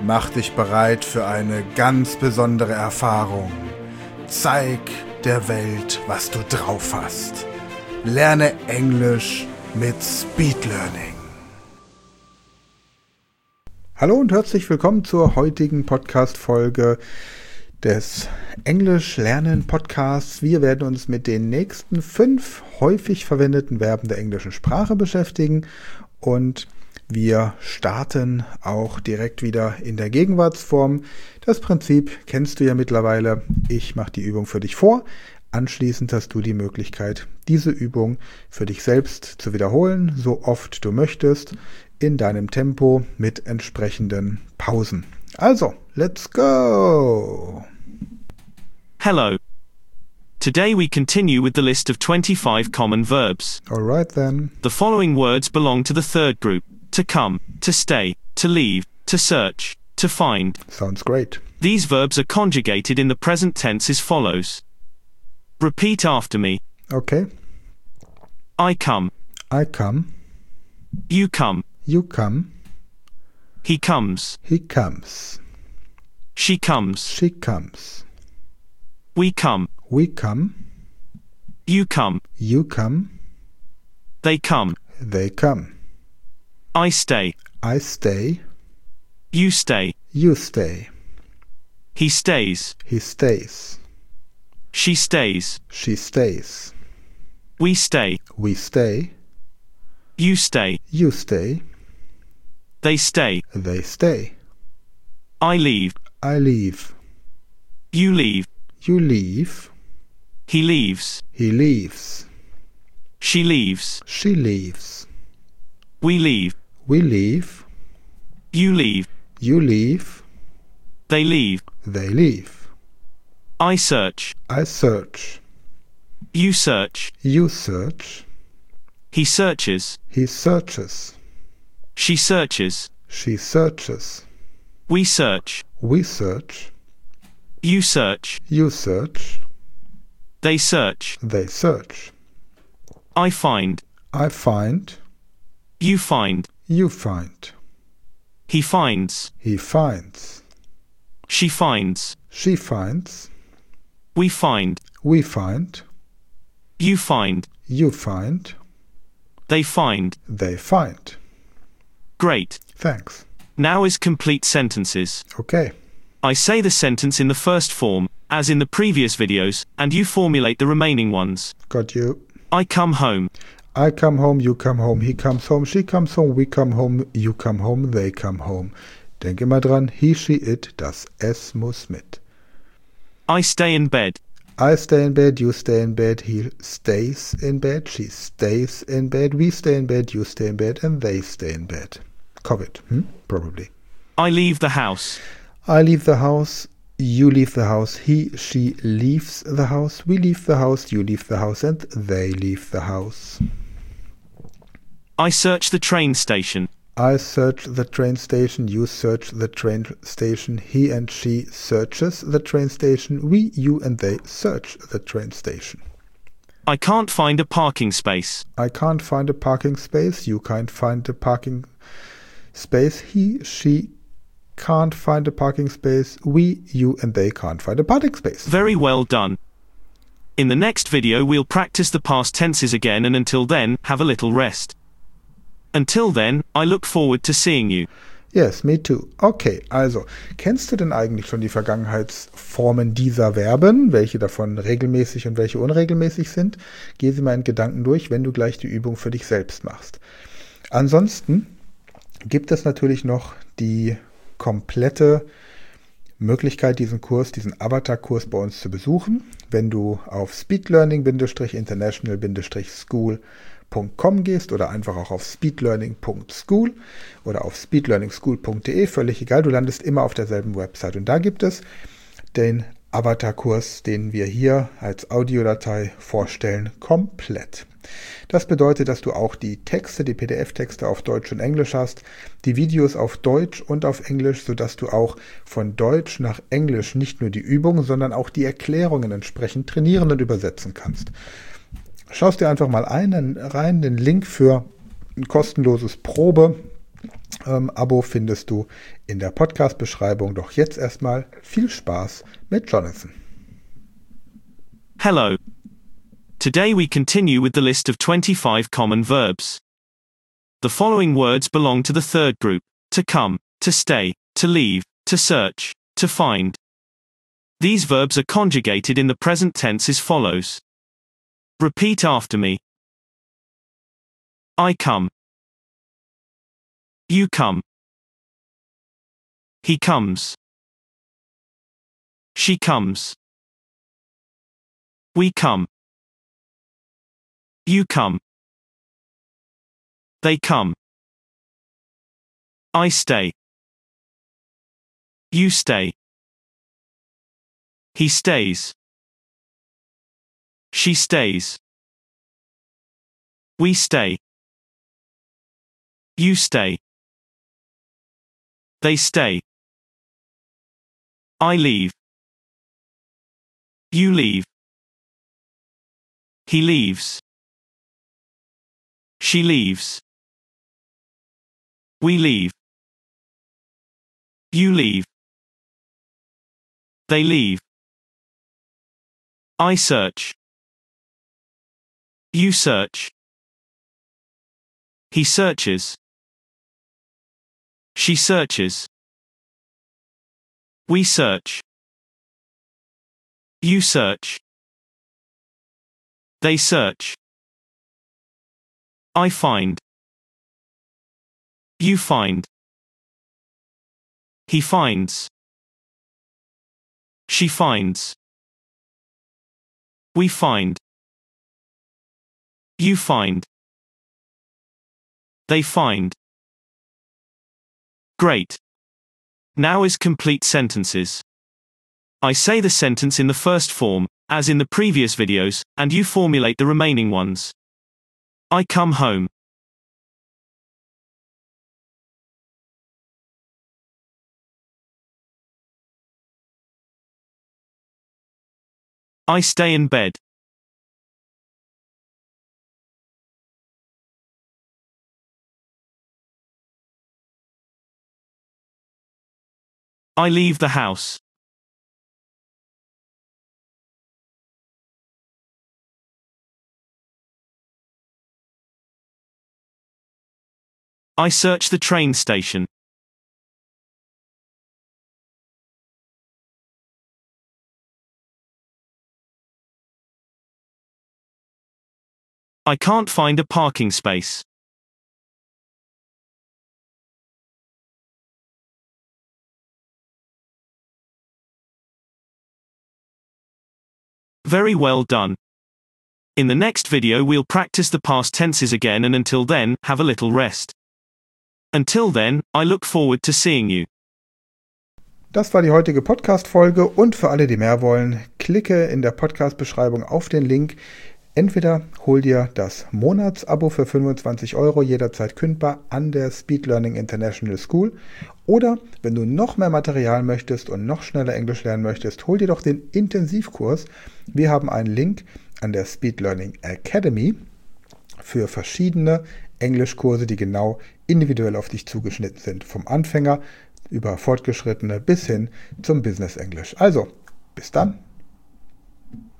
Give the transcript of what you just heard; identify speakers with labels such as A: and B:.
A: Mach dich bereit für eine ganz besondere Erfahrung. Zeig der Welt, was du drauf hast. Lerne Englisch mit Speed Learning. Hallo und herzlich willkommen zur heutigen Podcast-Folge des Englisch-Lernen-Podcasts. Wir werden uns mit den nächsten 5 häufig verwendeten Verben der englischen Sprache beschäftigen und wir starten auch direkt wieder in der Gegenwartsform. Das Prinzip kennst du ja mittlerweile. Ich mache die Übung für dich vor. Anschließend hast du die Möglichkeit, diese Übung für dich selbst zu wiederholen, so oft du möchtest, in deinem Tempo mit entsprechenden Pausen. Also, let's go!
B: Hello. Today we continue with the list of 25 common verbs.
A: Alright then.
B: The following words belong to the third group: to come, to stay, to leave, to search, to find.
A: Sounds great.
B: These verbs are conjugated in the present tense as follows. Repeat after me.
A: Okay.
B: I come.
A: I come.
B: You come.
A: You come.
B: He comes.
A: He comes.
B: She comes.
A: She comes.
B: We come.
A: We come.
B: You come.
A: You come.
B: They come.
A: They come.
B: I stay.
A: I stay.
B: You stay.
A: You stay.
B: He stays.
A: He stays.
B: She stays.
A: She stays.
B: We stay.
A: We stay.
B: You stay.
A: You stay.
B: They stay.
A: They stay.
B: I leave.
A: I leave.
B: You leave.
A: You leave.
B: He leaves.
A: He leaves.
B: She leaves.
A: She leaves.
B: We leave.
A: We leave.
B: You leave.
A: You leave.
B: They leave.
A: They leave.
B: I search.
A: I search.
B: You search.
A: You search.
B: He searches.
A: He searches.
B: She searches.
A: She searches.
B: We search.
A: We search.
B: You search.
A: You search.
B: They search.
A: They search.
B: I find.
A: I find.
B: You find.
A: You find.
B: He finds.
A: He finds.
B: She finds.
A: She finds.
B: We find.
A: We find.
B: You find.
A: You find.
B: They find.
A: They find.
B: Great.
A: Thanks.
B: Now is complete sentences.
A: Okay.
B: I say the sentence in the first form, as in the previous videos, and you formulate the remaining ones.
A: Got you.
B: I come home.
A: I come home, you come home, he comes home, she comes home, we come home, you come home, they come home. Denk immer dran, he, she, it, das S muss mit.
B: I stay in bed.
A: I stay in bed, you stay in bed, he stays in bed, she stays in bed, we stay in bed, you stay in bed, and they stay in bed. COVID, probably.
B: I leave the house.
A: I leave the house, you leave the house, he, she leaves the house, we leave the house, you leave the house, and they leave the house.
B: I search the train station.
A: I search the train station, you search the train station, he and she searches the train station, we, you, and they search the train station.
B: I can't find a parking space.
A: I can't find a parking space, you can't find a parking space, he, she can't find a parking space, we, you, and they can't find a parking space.
B: Very well done. In the next video we'll practice the past tenses again, and until then, have a little rest. Until then, I look forward to seeing you.
A: Yes, me too. Okay, also, kennst du denn eigentlich schon die Vergangenheitsformen dieser Verben? Welche davon regelmäßig und welche unregelmäßig sind? Geh sie mal in Gedanken durch, wenn du gleich die Übung für dich selbst machst. Ansonsten gibt es natürlich noch die komplette Möglichkeit, diesen Avatar-Kurs bei uns zu besuchen. Wenn du auf speedlearning-international-school.com gehst oder einfach auch auf speedlearning.school oder auf speedlearningschool.de, völlig egal, du landest immer auf derselben Website. Und da gibt es den Avatar-Kurs, den wir hier als Audiodatei vorstellen, komplett. Das bedeutet, dass du auch die Texte, die PDF-Texte auf Deutsch und Englisch hast, die Videos auf Deutsch und auf Englisch, sodass du auch von Deutsch nach Englisch nicht nur die Übungen, sondern auch die Erklärungen entsprechend trainieren und übersetzen kannst. Schaust dir einfach mal rein, den Link für ein kostenloses Abo findest du in der Podcast-Beschreibung. Doch jetzt erstmal viel Spaß mit Jonathan.
B: Hello. Today we continue with the list of 25 common verbs. The following words belong to the third group: to come, to stay, to leave, to search, to find. These verbs are conjugated in the present tense as follows. Repeat after me. I come. You come. He comes. She comes. We come. You come. They come. I stay. You stay. He stays. She stays. We stay. You stay. They stay. I leave. You leave. He leaves. She leaves. We leave. You leave. They leave. I search. You search. He searches. She searches. We search. You search. They search. I find. You find. He finds. She finds. We find. You find. They find. Great. Now is complete sentences. I say the sentence in the first form, as in the previous videos, and you formulate the remaining ones. I come home. I stay in bed. I leave the house. I search the train station. I can't find a parking space. Very well done. In the next video we'll practice the past tenses again, and until then, have a little rest. Until then, I look forward to seeing you.
A: Das war die heutige Podcast-Folge, und für alle, die mehr wollen, klicke in der Podcast-Beschreibung auf den Link. Entweder hol dir das Monatsabo für 25 €, jederzeit kündbar, an der Speed Learning International School. Oder wenn du noch mehr Material möchtest und noch schneller Englisch lernen möchtest, hol dir doch den Intensivkurs. Wir haben einen Link an der Speed Learning Academy für verschiedene Englischkurse, die genau individuell auf dich zugeschnitten sind. Vom Anfänger über Fortgeschrittene bis hin zum Business Englisch. Also, bis dann.